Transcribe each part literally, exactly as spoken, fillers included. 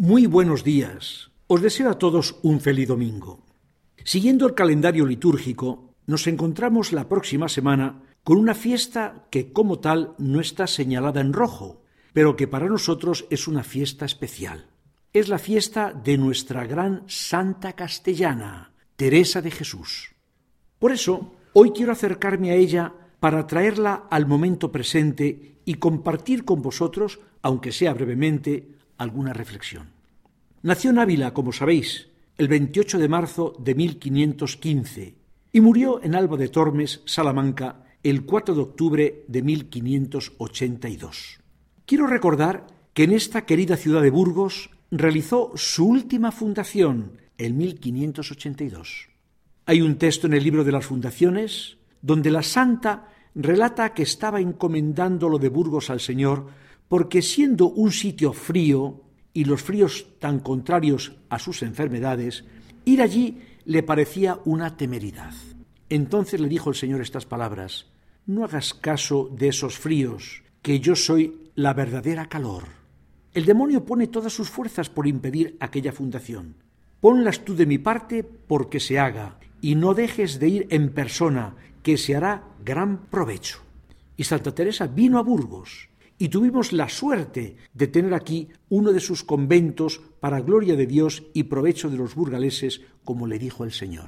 Muy buenos días. Os deseo a todos un feliz domingo. Siguiendo el calendario litúrgico, nos encontramos la próxima semana con una fiesta que como tal no está señalada en rojo, pero que para nosotros es una fiesta especial. Es la fiesta de nuestra gran santa castellana, Teresa de Jesús. Por eso, hoy quiero acercarme a ella para traerla al momento presente y compartir con vosotros, aunque sea brevemente, alguna reflexión. Nació en Ávila, como sabéis, el veintiocho de marzo de mil quinientos quince y murió en Alba de Tormes, Salamanca, el cuatro de octubre de mil quinientos ochenta y dos. Quiero recordar que en esta querida ciudad de Burgos realizó su última fundación en mil quinientos ochenta y dos. Hay un texto en el libro de las fundaciones donde la santa relata que estaba encomendando lo de Burgos al Señor porque siendo un sitio frío y los fríos tan contrarios a sus enfermedades, ir allí le parecía una temeridad. Entonces le dijo el Señor estas palabras: no hagas caso de esos fríos, que yo soy la verdadera calor. El demonio pone todas sus fuerzas por impedir aquella fundación. Ponlas tú de mi parte porque se haga, y no dejes de ir en persona, que se hará gran provecho. Y Santa Teresa vino a Burgos, y tuvimos la suerte de tener aquí uno de sus conventos para gloria de Dios y provecho de los burgaleses, como le dijo el Señor.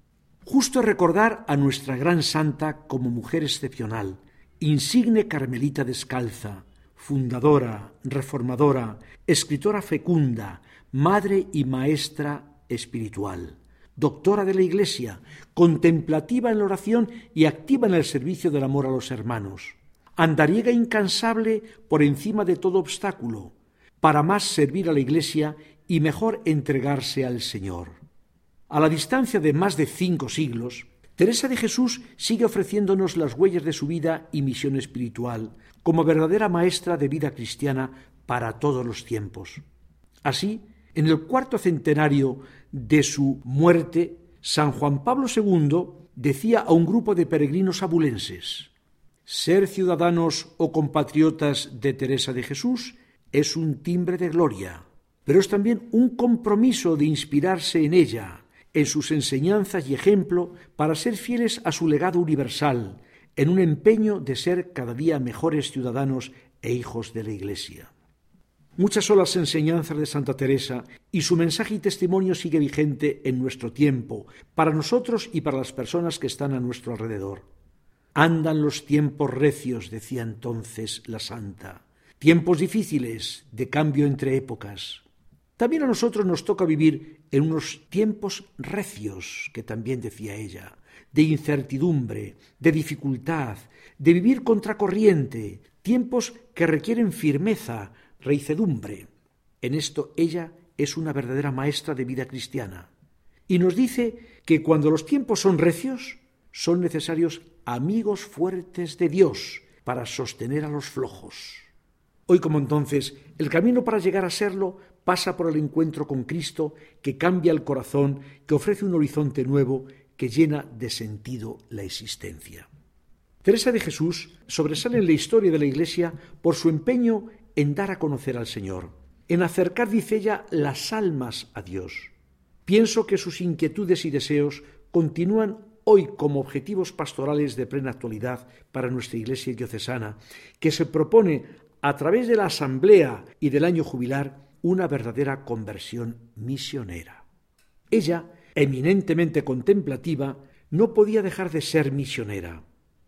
Justo recordar a nuestra gran santa como mujer excepcional, insigne carmelita descalza, fundadora, reformadora, escritora fecunda, madre y maestra espiritual, doctora de la Iglesia, contemplativa en la oración y activa en el servicio del amor a los hermanos, andariega incansable por encima de todo obstáculo, para más servir a la Iglesia y mejor entregarse al Señor. A la distancia de más de cinco siglos, Teresa de Jesús sigue ofreciéndonos las huellas de su vida y misión espiritual, como verdadera maestra de vida cristiana para todos los tiempos. Así, en el cuarto centenario de su muerte, San Juan Pablo segundo decía a un grupo de peregrinos abulenses: ser ciudadanos o compatriotas de Teresa de Jesús es un timbre de gloria, pero es también un compromiso de inspirarse en ella, en sus enseñanzas y ejemplo, para ser fieles a su legado universal, en un empeño de ser cada día mejores ciudadanos e hijos de la Iglesia. Muchas son las enseñanzas de Santa Teresa y su mensaje y testimonio sigue vigente en nuestro tiempo, para nosotros y para las personas que están a nuestro alrededor. Andan los tiempos recios, decía entonces la santa, tiempos difíciles de cambio entre épocas. También a nosotros nos toca vivir en unos tiempos recios, que también decía ella, de incertidumbre, de dificultad, de vivir contracorriente, tiempos que requieren firmeza, reicedumbre. En esto ella es una verdadera maestra de vida cristiana. Y nos dice que cuando los tiempos son recios, son necesarios amigos fuertes de Dios para sostener a los flojos. Hoy como entonces, el camino para llegar a serlo pasa por el encuentro con Cristo, que cambia el corazón, que ofrece un horizonte nuevo, que llena de sentido la existencia. Teresa de Jesús sobresale en la historia de la Iglesia por su empeño en dar a conocer al Señor, en acercar, dice ella, las almas a Dios. Pienso que sus inquietudes y deseos continúan hoy como objetivos pastorales de plena actualidad para nuestra Iglesia diocesana, que se propone a través de la asamblea y del año jubilar una verdadera conversión misionera. Ella, eminentemente contemplativa, no podía dejar de ser misionera.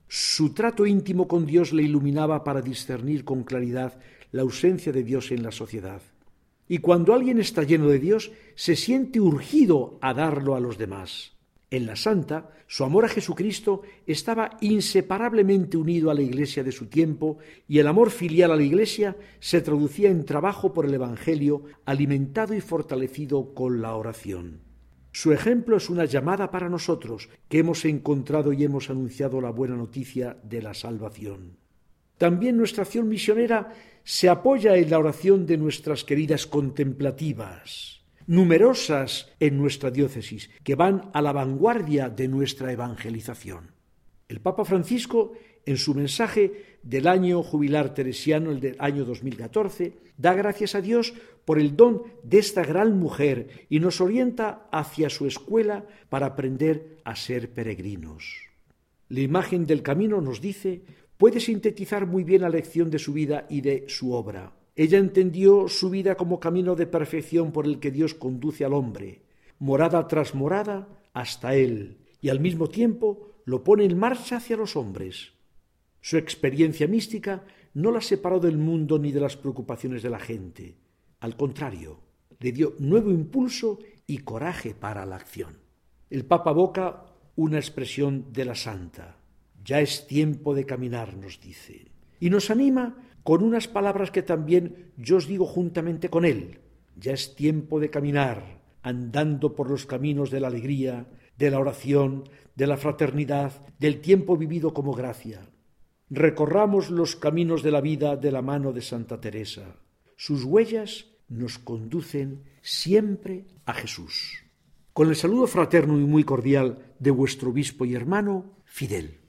Su trato íntimo con Dios le iluminaba para discernir con claridad la ausencia de Dios en la sociedad. Y cuando alguien está lleno de Dios, se siente urgido a darlo a los demás. En la santa, su amor a Jesucristo estaba inseparablemente unido a la Iglesia de su tiempo, y el amor filial a la Iglesia se traducía en trabajo por el Evangelio, alimentado y fortalecido con la oración. Su ejemplo es una llamada para nosotros, que hemos encontrado y hemos anunciado la buena noticia de la salvación. También nuestra acción misionera se apoya en la oración de nuestras queridas contemplativas, numerosas en nuestra diócesis, que van a la vanguardia de nuestra evangelización. El Papa Francisco En su mensaje del año jubilar teresiano, el del año dos mil catorce, da gracias a Dios por el don de esta gran mujer y nos orienta hacia su escuela para aprender a ser peregrinos. La imagen del camino, nos dice, puede sintetizar muy bien la lección de su vida y de su obra. Ella entendió su vida como camino de perfección por el que Dios conduce al hombre, morada tras morada hasta Él, y al mismo tiempo lo pone en marcha hacia los hombres. Su experiencia mística no la separó del mundo ni de las preocupaciones de la gente. Al contrario, le dio nuevo impulso y coraje para la acción. El Papa evoca una expresión de la santa. Ya es tiempo de caminar, nos dice. Y nos anima con unas palabras que también yo os digo juntamente con él. Ya es tiempo de caminar, andando por los caminos de la alegría, de la oración, de la fraternidad, del tiempo vivido como gracia. Recorramos los caminos de la vida de la mano de Santa Teresa. Sus huellas nos conducen siempre a Jesús. Con el saludo fraterno y muy cordial de vuestro obispo y hermano, Fidel.